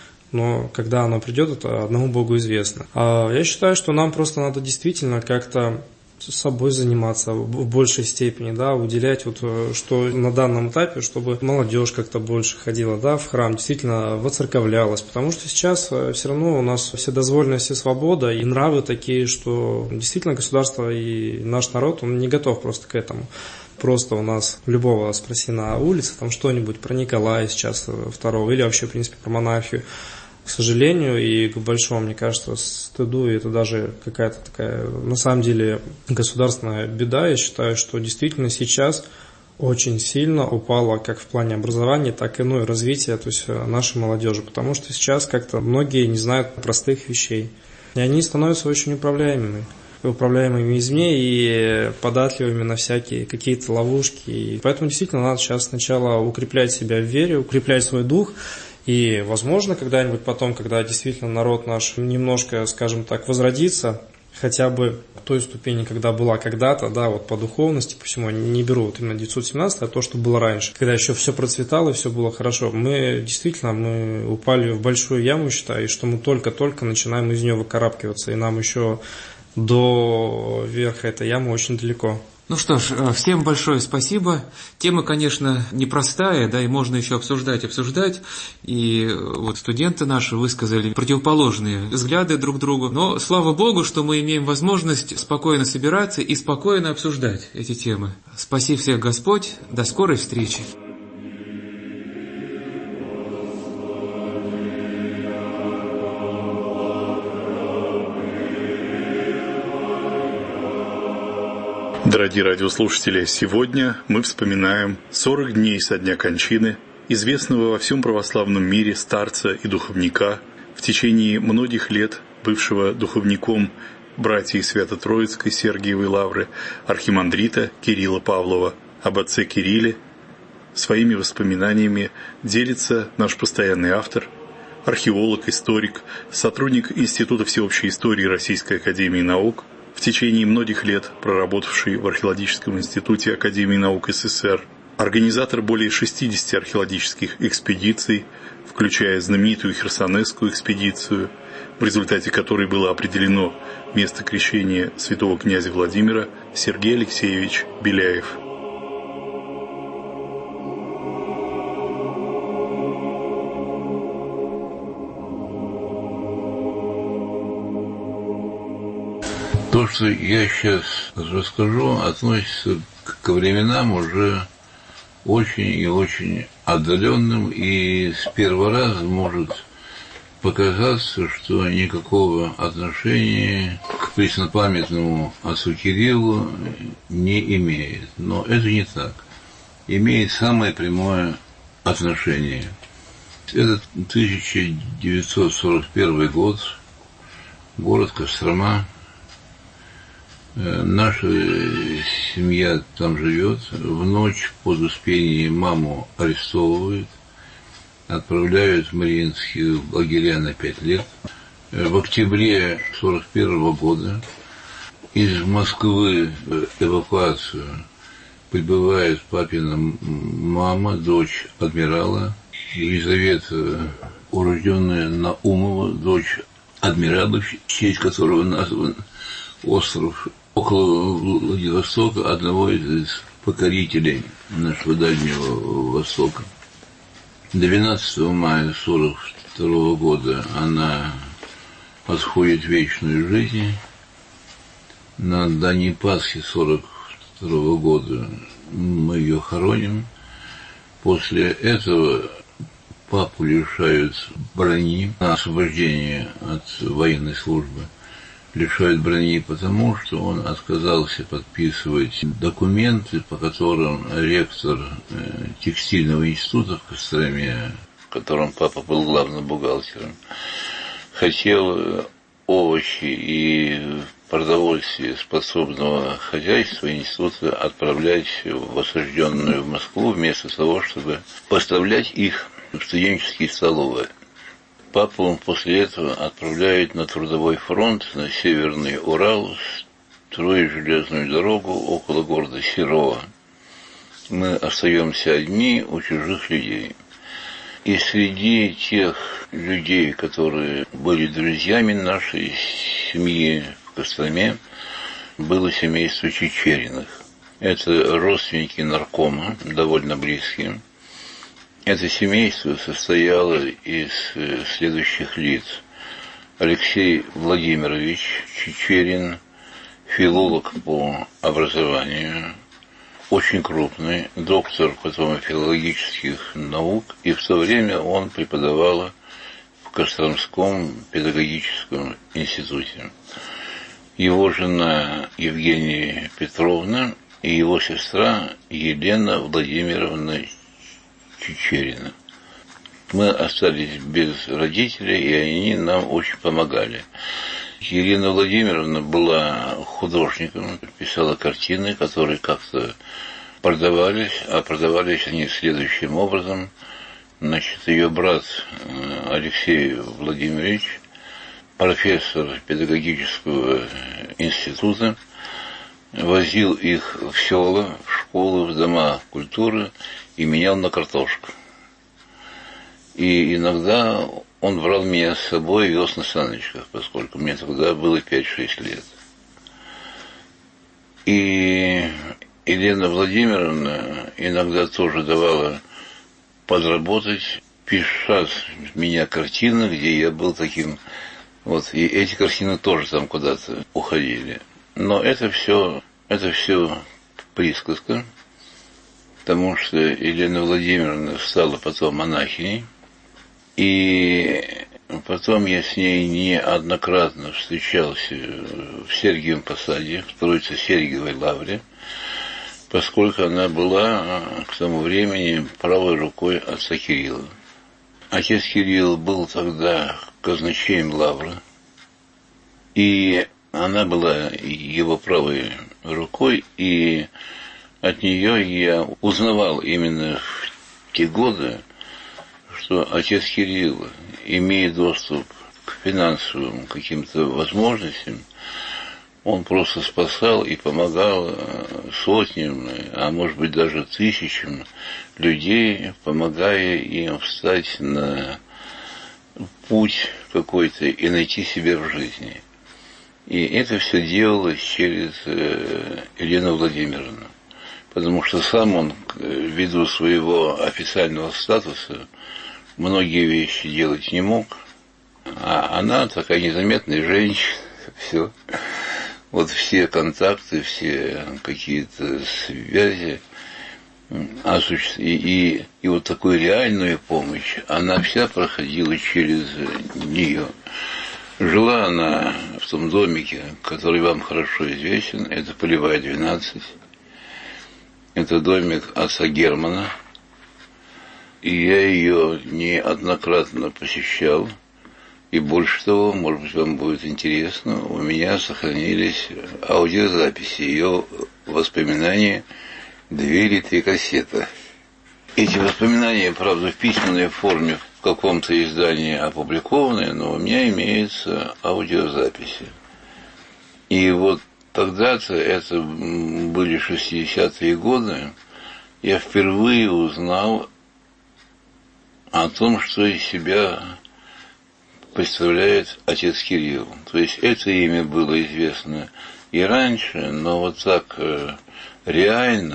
Но когда оно придет, это одному Богу известно. Я считаю, что нам просто надо действительно как-то собой заниматься в большей степени, да, уделять что на данном этапе, чтобы молодежь как-то больше ходила, да, в храм, действительно воцерковлялась, потому что сейчас все равно у нас вседозволенность и свобода, и нравы такие, что действительно государство и наш народ, он не готов просто к этому. Просто у нас любого спроси на улице там что-нибудь про Николая сейчас II или вообще, в принципе, про монархию. К сожалению и к большому, мне кажется, стыду, и это даже какая-то такая, на самом деле, государственная беда. Я считаю, что действительно сейчас очень сильно упало как в плане образования, так и развития, то есть нашей молодежи, потому что сейчас как-то многие не знают простых вещей, и они становятся очень управляемыми. управляемыми извне и податливыми на всякие какие-то ловушки. И поэтому действительно надо сейчас сначала укреплять себя в вере, укреплять свой дух. И, возможно, когда-нибудь потом, когда действительно народ наш немножко, скажем так, возродится, хотя бы в той ступени, когда была когда-то, да, вот по духовности, по всему, не беру вот именно 917, а то, что было раньше, когда еще все процветало и все было хорошо. Мы упали в большую яму, считаю, и что мы только-только начинаем из нее выкарабкиваться, и нам еще до верха этой ямы очень далеко. Ну что ж, всем большое спасибо. Тема, конечно, непростая, да, и можно еще обсуждать. И вот студенты наши высказали противоположные взгляды друг другу. Но слава Богу, что мы имеем возможность спокойно собираться и спокойно обсуждать эти темы. Спаси всех Господь. До скорой встречи. Дорогие радиослушатели, сегодня мы вспоминаем 40 дней со дня кончины известного во всем православном мире старца и духовника, в течение многих лет бывшего духовником братьей Свято-Троицкой Сергиевой Лавры архимандрита Кирилла Павлова. Об отце Кирилле своими воспоминаниями делится наш постоянный автор, археолог, историк, сотрудник Института всеобщей истории Российской академии наук, в течение многих лет проработавший в Археологическом институте Академии наук СССР, организатор более 60 археологических экспедиций, включая знаменитую Херсонесскую экспедицию, в результате которой было определено место крещения святого князя Владимира, Сергей Алексеевич Беляев. То, что я сейчас расскажу, относится ко временам уже очень и очень отдаленным, и с первого раза может показаться, что никакого отношения к преснопамятному отцу Кириллу не имеет. Но это не так. Имеет самое прямое отношение. Это 1941 год, город Кострома. Наша семья там живет. В ночь по Успении маму арестовывают, отправляют в Мариинские лагеря на 5 лет. В октябре 1941 года из Москвы в эвакуацию прибывает папина мама, дочь адмирала, Елизавета, урожденная Наумова, дочь адмирала, в честь которого назван остров около Владивостока, одного из покорителей нашего Дальнего Востока. 12 мая 1942 года она отходит в вечную жизнь. На Дане Пасхи 1942 года мы ее хороним. После этого папу лишают брони на освобождение от военной службы. Лишают брони потому, что он отказался подписывать документы, по которым ректор текстильного института в Костроме, в котором папа был главным бухгалтером, хотел овощи и продовольствие способного хозяйства института отправлять в осажденную Москву, вместо того, чтобы поставлять их в студенческие столовые. Папу после этого отправляют на трудовой фронт, на Северный Урал, строить железную дорогу около города Серова. Мы остаемся одни у чужих людей. И среди тех людей, которые были друзьями нашей семьи в Костроме, было семейство Чичериных. Это родственники наркома, довольно близкие. Это семейство состояло из следующих лиц. Алексей Владимирович Чичерин, филолог по образованию, очень крупный, доктор потом филологических наук, и в то время он преподавал в Костромском педагогическом институте. Его жена Евгения Петровна и его сестра Елена Владимировна Чичерина. Мы остались без родителей, и они нам очень помогали. Ирина Владимировна была художником, писала картины, которые как-то продавались, а продавались они следующим образом. Значит, ее брат Алексей Владимирович, профессор педагогического института, возил их в села, в школы, в дома культуры и менял на картошку. И иногда он брал меня с собой и вез на саночках, поскольку мне тогда было 5-6 лет. И Елена Владимировна иногда тоже давала подработать, пиша с меня картины, где я был таким. Вот, и эти картины тоже там куда-то уходили. Но это все присказка, потому что Елена Владимировна стала потом монахиней, и потом я с ней неоднократно встречался в Сергиевом Посаде, в Троице-Сергиевой лавре, поскольку она была к тому времени правой рукой отца Кирилла. Отец Кирилл был тогда казначеем лавры, и она была его правой рукой, и от нее я узнавал именно в те годы, что отец Кирилл, имея доступ к финансовым каким-то возможностям, он просто спасал и помогал сотням, а может быть даже тысячам людей, помогая им встать на путь какой-то и найти себя в жизни. И это все делалось через Елену Владимировну. Потому что сам он, ввиду своего официального статуса, многие вещи делать не мог. А она такая незаметная женщина, все. Вот все контакты, все какие-то связи, и вот такую реальную помощь, она вся проходила через нее. Жила она в том домике, который вам хорошо известен, это Полевая 12. Это домик отца Германа. И я ее неоднократно посещал. И больше того, может быть, вам будет интересно, у меня сохранились аудиозаписи ее воспоминаний, 2 или 3 кассеты. Эти воспоминания, правда, в письменной форме в каком-то издании опубликованы, но у меня имеются аудиозаписи. И вот тогда-то, это были 60-е годы, я впервые узнал о том, что из себя представляет отец Кирилл. То есть это имя было известно и раньше, но вот так реально,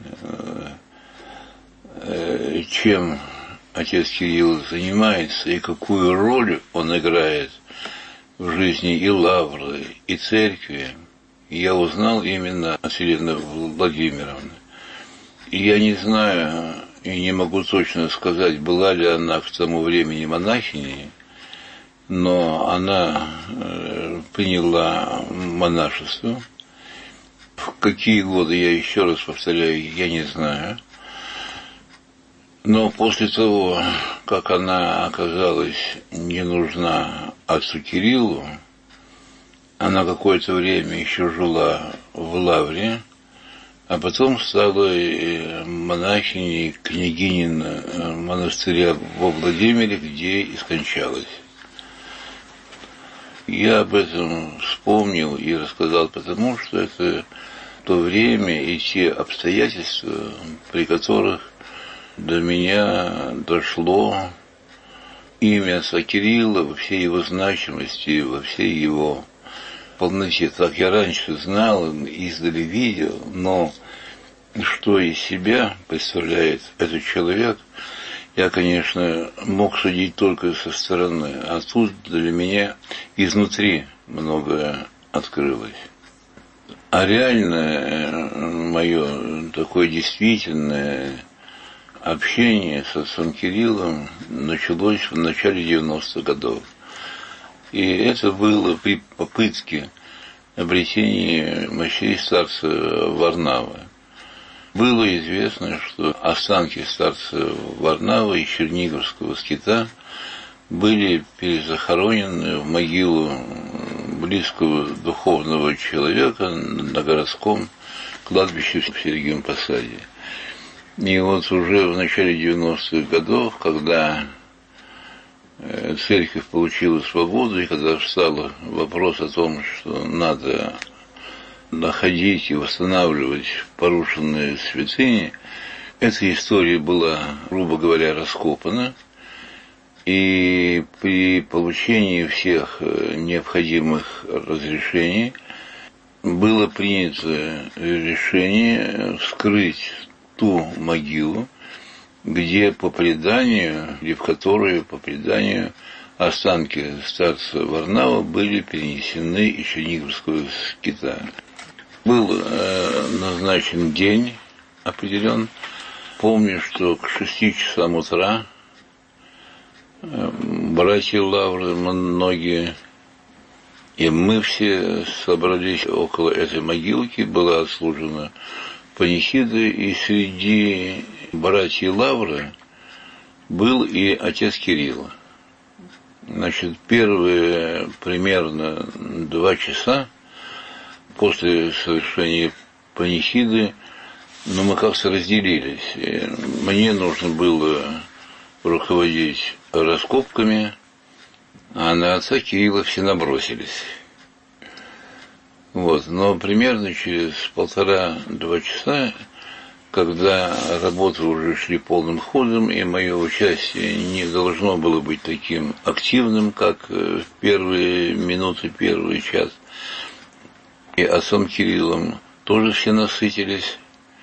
чем отец Кирилл занимается и какую роль он играет в жизни и лавры, и церкви, я узнал именно от Елены Владимировны. И я не знаю и не могу точно сказать, была ли она к тому времени монахиней, но она приняла монашество. В какие годы, я еще раз повторяю, я не знаю. Но после того, как она оказалась не нужна отцу Кириллу, она какое-то время еще жила в лавре, а потом стала монахиней княгинин монастыря во Владимире, где и скончалась. Я об этом вспомнил и рассказал, потому что это то время и те обстоятельства, при которых до меня дошло имя отца Кирилла во всей его значимости, во всей его полноте. Так я раньше знал, издали видел, но что из себя представляет этот человек, я, конечно, мог судить только со стороны, а тут для меня изнутри многое открылось. А реальное мое такое действительное общение с отцом Кириллом началось в начале 90-х годов. И это было при попытке обретения мощей старца Варнавы. Было известно, что останки старца Варнавы и Черниговского скита были перезахоронены в могилу близкого духовного человека на городском кладбище в Сергиевом Посаде. И вот уже в начале 90-х годов, когда церковь получила свободу, и когда встал вопрос о том, что надо находить и восстанавливать порушенные святыни, эта история была, грубо говоря, раскопана, и при получении всех необходимых разрешений было принято решение вскрыть ту могилу, где по преданию, или в которой по преданию останки старца Варнава были перенесены из Черниговского скита. Был назначен день определен. Помню, что к 6 часам утра братья Лавры, многие, и мы все собрались около этой могилки, была отслужена панихида, и среди братьев Лавры был и отец Кирилл. Значит, первые примерно 2 часа после совершения панихиды, мы как-то разделились. Мне нужно было руководить раскопками, а на отца Кирилла все набросились. Вот. Но примерно через 1,5-2 часа, когда работы уже шли полным ходом, и мое участие не должно было быть таким активным, как в первые минуты, первый час, и отцом Кириллом тоже все насытились,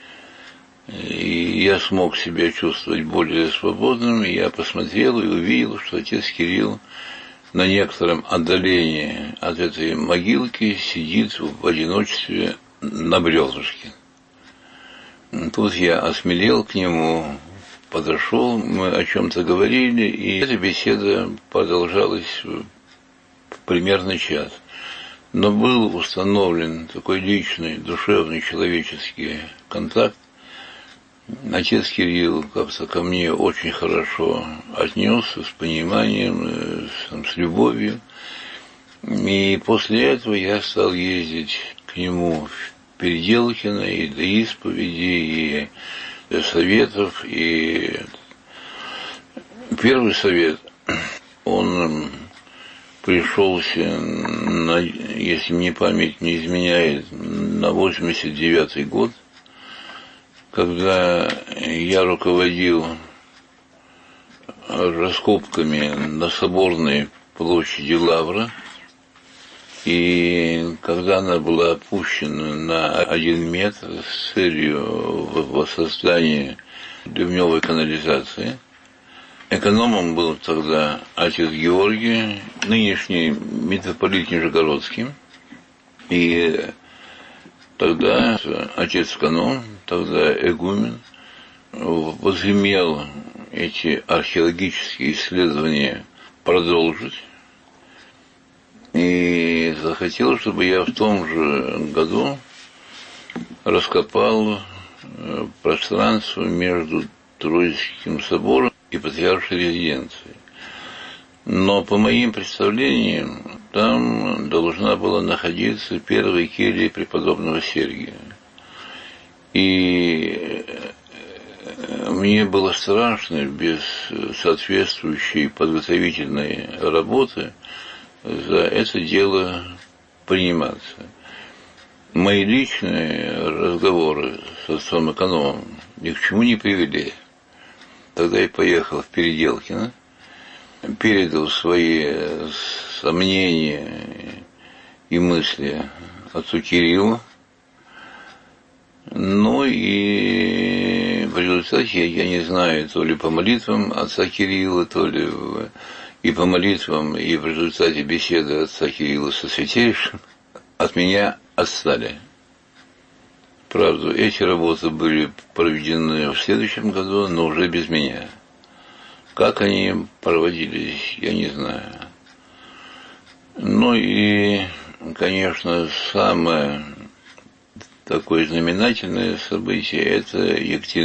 и я смог себя чувствовать более свободным, и я посмотрел и увидел, что отец Кирилл на некотором отдалении от этой могилки сидит в одиночестве на бревнышке. Тут я осмелел к нему, подошел, мы о чем-то говорили, и эта беседа продолжалась примерно час. Но был установлен такой личный, душевный, человеческий контакт. Отец Кирилл как-то ко мне очень хорошо отнесся, с пониманием, с любовью. И после этого я стал ездить к нему в Переделкино и для исповеди, и для советов. И первый совет, он пришелся, если мне память не изменяет, на 89-й год, когда я руководил раскопками на Соборной площади Лавра, и когда она была опущена на 1 метр с целью воссоздания ливневой канализации, экономом был тогда отец Георгий, нынешний митрополит Нижегородский, и тогда отец-эконом, тогда игумен, возымел эти археологические исследования продолжить, и захотел, чтобы я в том же году раскопал пространство между Троицким собором и Патриаршей резиденцией. Но по моим представлениям, там должна была находиться первая келья преподобного Сергия. И мне было страшно без соответствующей подготовительной работы за это дело приниматься. Мои личные разговоры с отцом-экономом ни к чему не привели. Тогда я поехал в Переделкино, передал свои сомнения и мысли отцу Кириллу. Ну и в результате, я не знаю, то ли по молитвам отца Кирилла, то ли и по молитвам, и в результате беседы отца Кирилла со Святейшим, от меня отстали. Правда, эти работы были проведены в следующем году, но уже без меня. Как они проводились, я не знаю. Ну и, конечно, самое такое знаменательное событие – это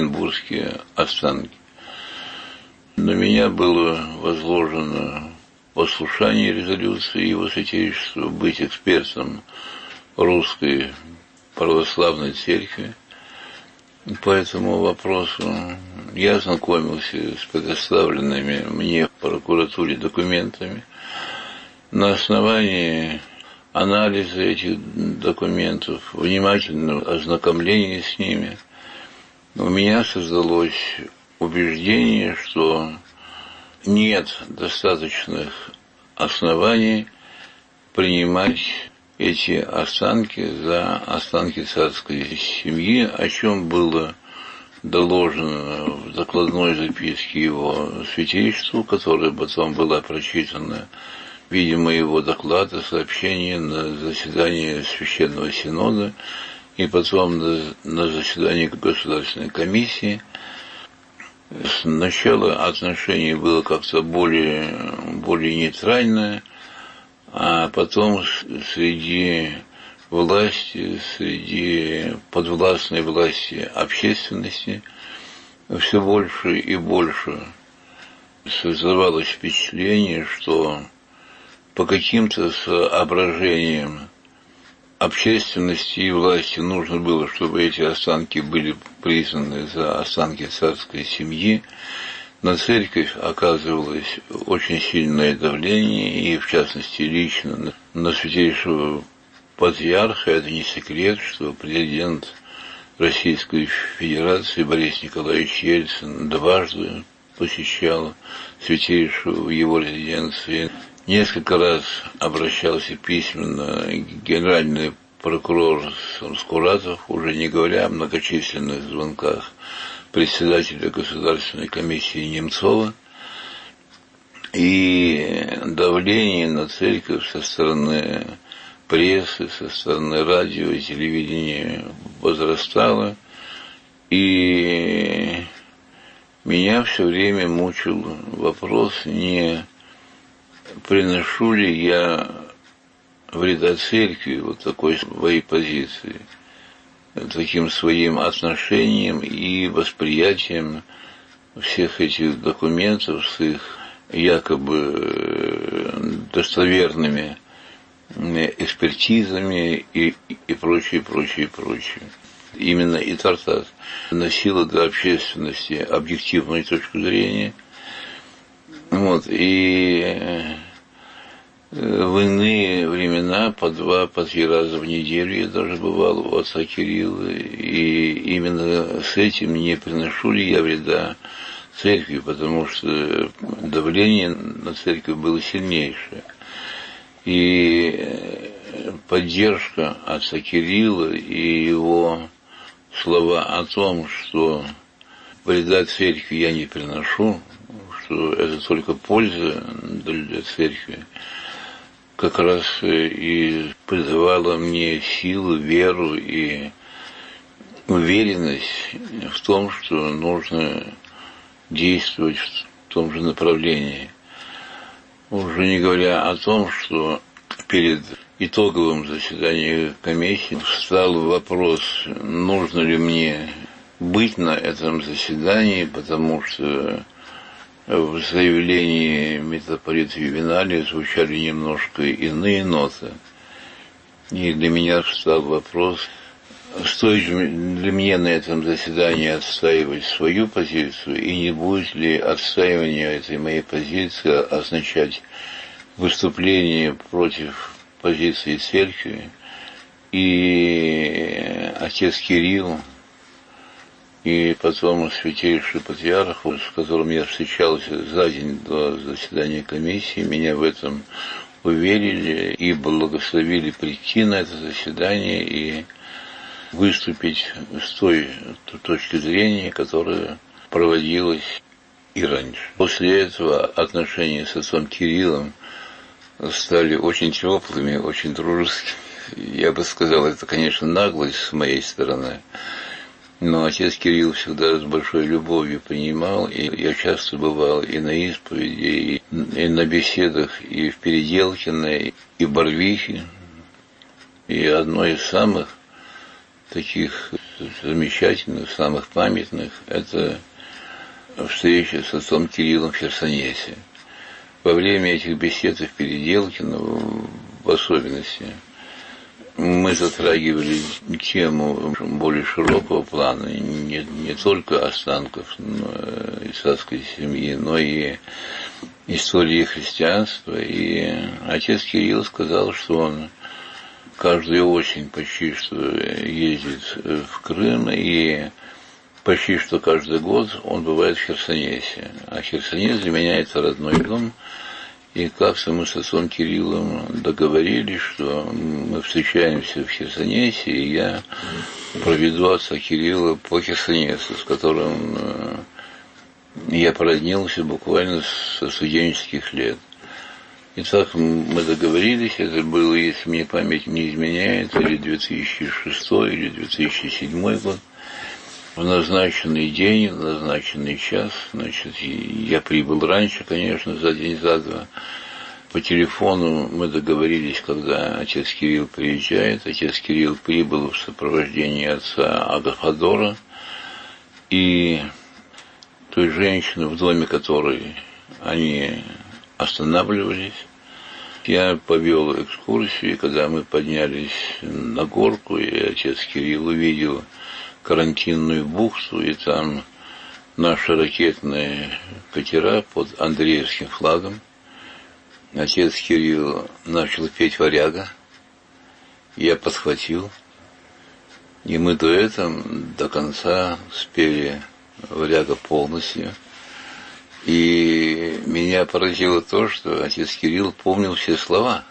Екатеринбургские останки. На меня было возложено послушания резолюции Его Святейшества, быть экспертом Русской Православной Церкви по этому вопросу. Я ознакомился с предоставленными мне в прокуратуре документами. На основании анализа этих документов, внимательного ознакомления с ними, у меня создалось убеждение, что нет достаточных оснований принимать эти останки за останки царской семьи, о чем было доложено в докладной записке Его Святейшеству, которая потом была прочитана, видимо, его доклада, сообщение на заседании Священного Синода и потом на заседании Государственной комиссии. Сначала отношение было как-то более нейтральное, а потом среди власти, среди подвластной власти общественности все больше и больше создавалось впечатление, что по каким-то соображениям общественности и власти нужно было, чтобы эти останки были признаны за останки царской семьи. На церковь оказывалось очень сильное давление, и в частности лично на святейшего патриарха. Это не секрет, что президент Российской Федерации Борис Николаевич Ельцин дважды посещал святейшего в его резиденции. Несколько раз обращался письменно генеральный прокурор Скуратов, уже не говоря о многочисленных звонках председателя Государственной комиссии Немцова, и давление на церковь со стороны прессы, со стороны радио и телевидения возрастало, и меня все время мучил вопрос, не приношу ли я вреда церкви вот такой своей позиции, таким своим отношением и восприятием всех этих документов с их якобы достоверными экспертизами и прочее. Именно и Тартас носила для общественности объективную точку зрения. Вот, и в иные времена по 2-3 раза в неделю я даже бывал у отца Кирилла, и именно с этим не приношу ли я вреда церкви, потому что давление на церковь было сильнейшее. И поддержка отца Кирилла и его слова о том, что вреда церкви я не приношу, что это только польза для церкви, как раз и придавала мне силу, веру и уверенность в том, что нужно действовать в том же направлении. Уже не говоря о том, что перед итоговым заседанием комиссии встал вопрос, нужно ли мне быть на этом заседании, потому что в заявлении митрополита Ювеналия звучали немножко иные ноты. И для меня встал вопрос, стоит ли мне на этом заседании отстаивать свою позицию, и не будет ли отстаивание этой моей позиции означать выступление против позиции церкви. И отец Кирилл, и потом святейший патриарх, с которым я встречался за день до заседания комиссии, меня в этом уверили и благословили прийти на это заседание и выступить с той точки зрения, которая проводилась и раньше. После этого отношения с отцом Кириллом стали очень теплыми, очень дружескими. Я бы сказал, это, конечно, наглость с моей стороны, но отец Кирилл всегда с большой любовью принимал, и я часто бывал и на исповеди, и на беседах, и в Переделкино, и в Барвихе. И одной из самых таких замечательных, самых памятных, это встреча с отцом Кириллом в Херсонесе. во время этих бесед и в переделке, в особенности, мы затрагивали тему более широкого плана, не только останков исаакской семьи, но и истории христианства. И отец Кирилл сказал, что он каждую осень почти что ездит в Крым, и почти что каждый год он бывает в Херсонесе. А Херсонес для меня это родной дом. И как-то мы с отцом Кириллом договорились, что мы встречаемся в Херсонесе, и я проведу отца Кирилла по Херсонесу, с которым я породнился буквально со студенческих лет. И так мы договорились, это было, если мне память не изменяет, или 2006, или 2007 год. В назначенный день, в назначенный час, значит, я прибыл раньше, конечно, за день, за два. По телефону мы договорились, когда отец Кирилл приезжает. Отец Кирилл прибыл в сопровождении отца Агафадора и той женщины, в доме которой они останавливались. Я повел экскурсию, и когда мы поднялись на горку, и отец Кирилл увидел карантинную бухту, и там наши ракетные катера под Андреевским флагом. Отец Кирилл начал петь «Варяга», я подхватил, и мы дуэтом до конца спели «Варяга» полностью. И меня поразило то, что отец Кирилл помнил все слова.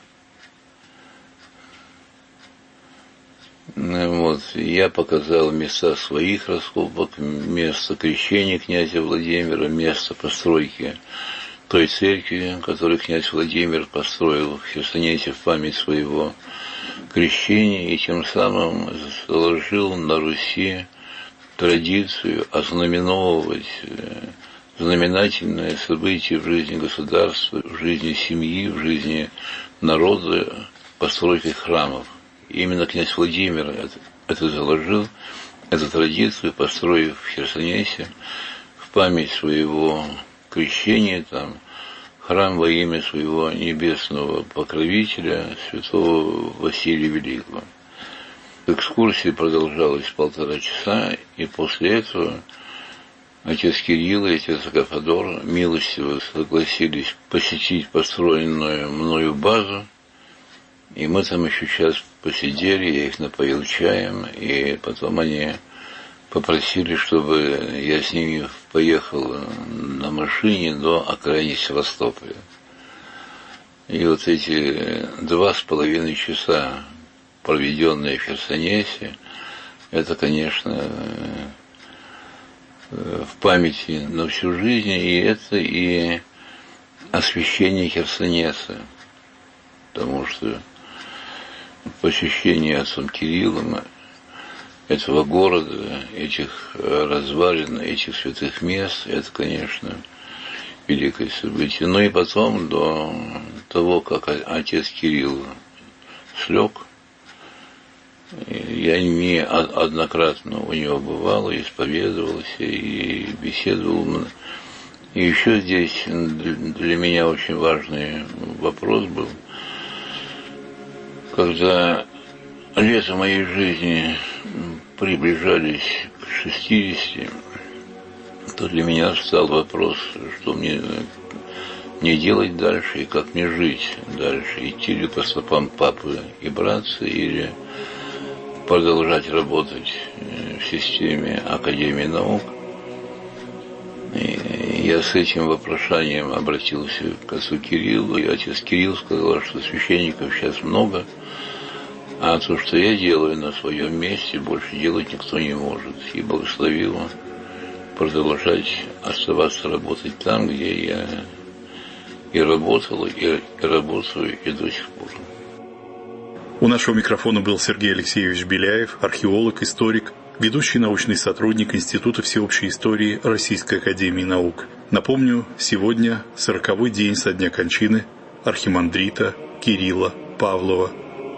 Вот. Я показал места своих раскопок, место крещения князя Владимира, место постройки той церкви, которую князь Владимир построил в Херсонесе в память своего крещения, и тем самым заложил на Руси традицию ознаменовывать знаменательные события в жизни государства, в жизни семьи, в жизни народа постройкой храмов. И именно князь Владимир это заложил, эту традицию, построив в Херсонесе в память своего крещения, там, храм во имя своего небесного покровителя, святого Василия Великого. Экскурсия продолжалась 1,5 часа, и после этого отец Кирилл и отец Агафадор милостиво согласились посетить построенную мною базу, и мы там еще час посидели, я их напоил чаем, и потом они попросили, чтобы я с ними поехал на машине до окраины Севастополя. И вот эти 2,5 часа, проведенные в Херсонесе, это, конечно, в памяти на всю жизнь, и это и освящение Херсонеса, потому что посещение отцом Кириллом этого города, этих развалин, этих святых мест, это, конечно, великое событие. Ну и потом, до того, как отец Кирилл слег, я неоднократно у него бывал, исповедовался и беседовал. И еще здесь для меня очень важный вопрос был, когда лета моей жизни приближались к 60, то для меня стал вопрос, что мне делать дальше и как мне жить дальше, идти ли по стопам папы и братца, или продолжать работать в системе Академии наук. И я с этим вопрошанием обратился к отцу Кириллу, и отец Кирилл сказал, что священников сейчас много, а то, что я делаю на своем месте, больше делать никто не может. И благословил продолжать оставаться работать там, где я и работал, и работаю, и до сих пор. У нашего микрофона был Сергей Алексеевич Беляев, археолог, историк, ведущий научный сотрудник Института всеобщей истории Российской академии наук. Напомню, сегодня 40-й день со дня кончины архимандрита Кирилла Павлова.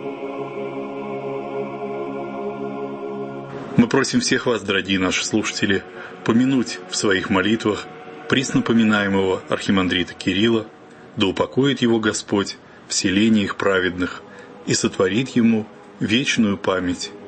Мы просим всех вас, дорогие наши слушатели, помянуть в своих молитвах преснопоминаемого архимандрита Кирилла, да упокоит его Господь в селениях праведных и сотворит ему вечную память.